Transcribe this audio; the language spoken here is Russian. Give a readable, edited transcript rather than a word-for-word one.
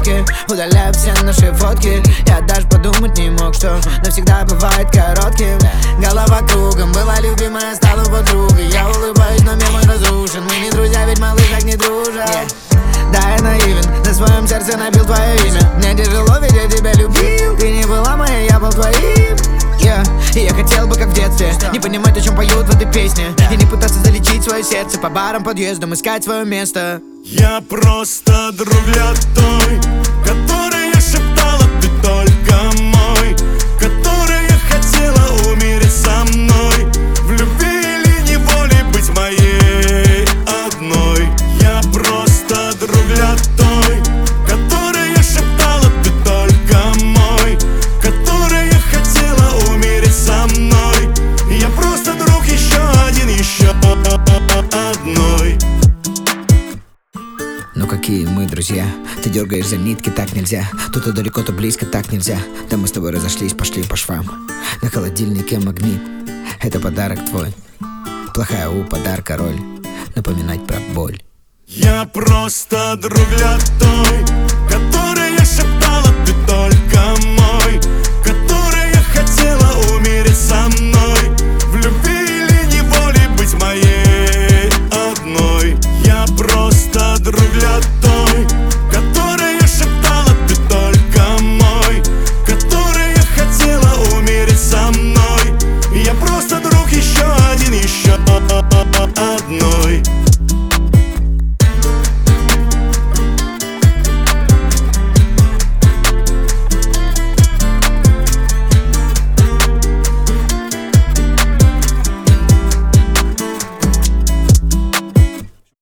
щетки, удаляю все наши фотки. Я даже подумать не мог, что навсегда бывает коротким. Голова кругом, была любимая, стала подругой. Я улыбаюсь, но мир мой разрушен. Мы не друзья, ведь малыш так не дружат. Да, я наивен, на своем сердце набил твое имя. Мне тяжело, ведь я тебя любил. Ты не была моей, я был твоим. И я хотел бы, как в детстве, не понимать, о чем поют в этой песне, и не пытаться залечить свое сердце по барам, подъездам, искать свое место. Я просто друг для той, которая шептала: ты только мой, которая хотела умереть со мной, в любви или неволе быть моей одной. Я просто друг для той, которая шептала: ты только мой, которая хотела умереть со мной. Я просто друг еще один, еще одной. Ну какие мы друзья? Ты дергаешь за нитки, так нельзя. Тут то далеко, то близко, так нельзя. Да мы с тобой разошлись, пошли по швам. На холодильнике магнит, это подарок твой. Плохая у подарка роль, напоминать про боль. Я просто друг для той,